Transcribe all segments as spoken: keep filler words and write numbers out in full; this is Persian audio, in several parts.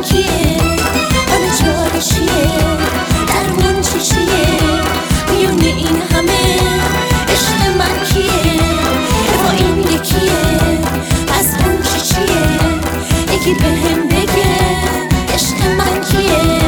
کیه؟ حالا چاره چیه؟ درمون چی چیه؟ میونه این همه عشق من کیه؟ با این یکیه از اون چی چیه؟ یکی بهم بگه عشق من کیه؟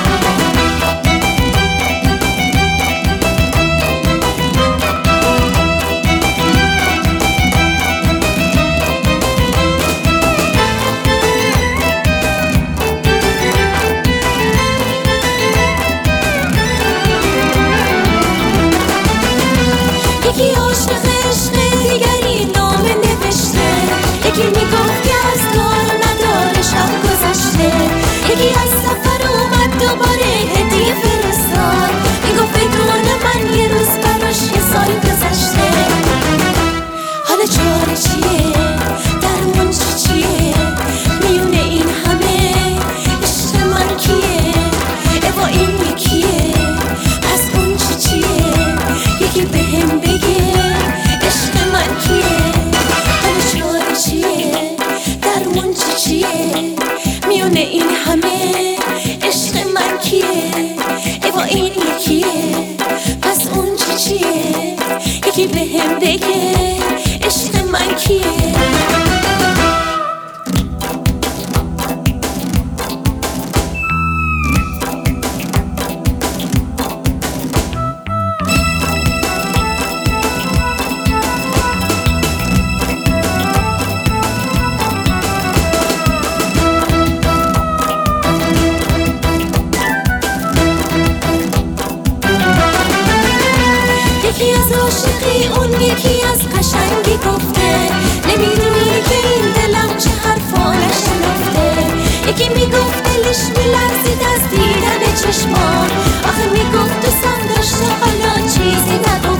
یکی عاشق عشق دیگری نامه نوشته، یکی میگفت که از کار نداره شب گذشته، یکی از سفر اومد دوباره هدیه فرستاد، میگفت بدون من یه روز براش یه سال گذشته. حالا چاره چیه؟ درمون چی چیه؟ میونه این همه عشق من کیه؟ با این یکیه پس اون چی چیه؟ یکی بهم بگه عشق من کیه؟ حالا چاره چیه؟ درمون چی چیه؟ میونه این همه عشق من کیه؟ با این یکیه پس اون چی چیه؟ یکی بهم بگه عشق من کیه؟ یکی از عاشقی اون یکی از قشنگی گفته، نمیدونی که این دلم چه حرفا نشنفته. یکی میگفت دلش میلرزید از دیدن چشمان، آخه میگفت دوستم داشته حالا چیزی نگفت.